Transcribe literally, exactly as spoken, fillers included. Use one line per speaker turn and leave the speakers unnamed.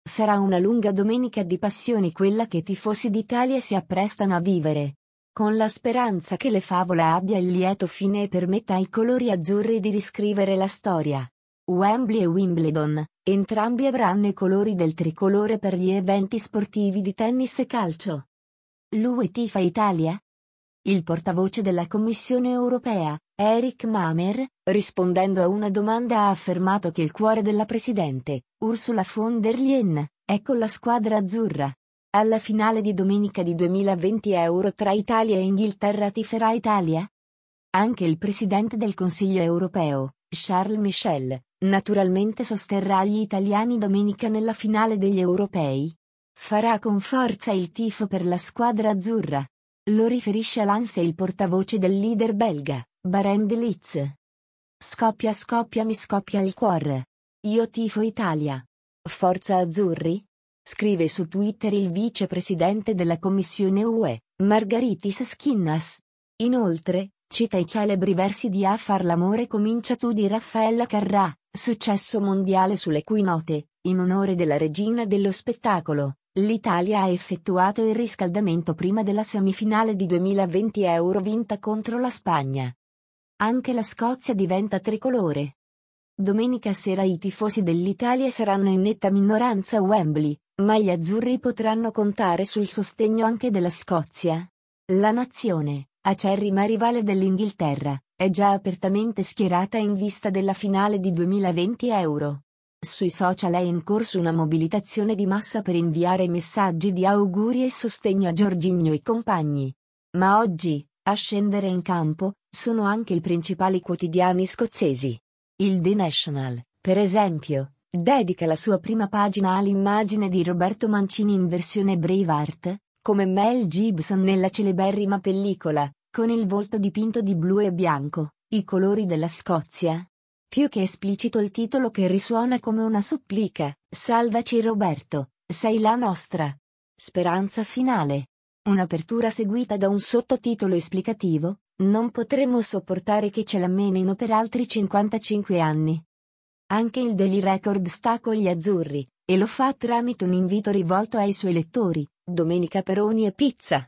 Sarà una lunga domenica di passioni quella che i tifosi d'Italia si apprestano a vivere. Con la speranza che le favola abbia il lieto fine e permetta ai colori azzurri di riscrivere la storia. Wembley e Wimbledon, entrambi avranno i colori del tricolore per gli eventi sportivi di tennis e calcio. L'U E tifa Italia? Il portavoce della Commissione europea, Eric Mamer, rispondendo a una domanda ha affermato che il cuore della presidente, Ursula von der Leyen, è con la squadra azzurra. Alla finale di domenica di duemilaventi Euro tra Italia e Inghilterra tiferà Italia? Anche il presidente del Consiglio europeo, Charles Michel, naturalmente sosterrà gli italiani domenica nella finale degli europei. Farà con forza il tifo per la squadra azzurra. Lo riferisce all'Anse il portavoce del leader belga, Barend de Litz. Scoppia scoppia mi scoppia il cuore. Io tifo Italia. Forza azzurri? Scrive su Twitter il vicepresidente della Commissione U E, Margaritis Schinas. Inoltre, cita i celebri versi di A far l'amore comincia tu di Raffaella Carrà, successo mondiale sulle cui note, in onore della regina dello spettacolo, l'Italia ha effettuato il riscaldamento prima della semifinale di duemilaventi Euro vinta contro la Spagna. Anche la Scozia diventa tricolore. Domenica sera i tifosi dell'Italia saranno in netta minoranza a Wembley, ma gli azzurri potranno contare sul sostegno anche della Scozia. La nazione, acerrima rivale dell'Inghilterra, è già apertamente schierata in vista della finale di duemilaventi Euro. Sui social è in corso una mobilitazione di massa per inviare messaggi di auguri e sostegno a Jorginho e compagni. Ma oggi, a scendere in campo, sono anche i principali quotidiani scozzesi. Il The National, per esempio, dedica la sua prima pagina all'immagine di Roberto Mancini in versione Braveheart, come Mel Gibson nella celeberrima pellicola, con il volto dipinto di blu e bianco, i colori della Scozia. Più che esplicito il titolo che risuona come una supplica, salvaci Roberto, sei la nostra speranza finale. Un'apertura seguita da un sottotitolo esplicativo, non potremo sopportare che ce la menino per altri cinquantacinque anni. Anche il Daily Record sta con gli azzurri, e lo fa tramite un invito rivolto ai suoi lettori, domenica Peroni e pizza.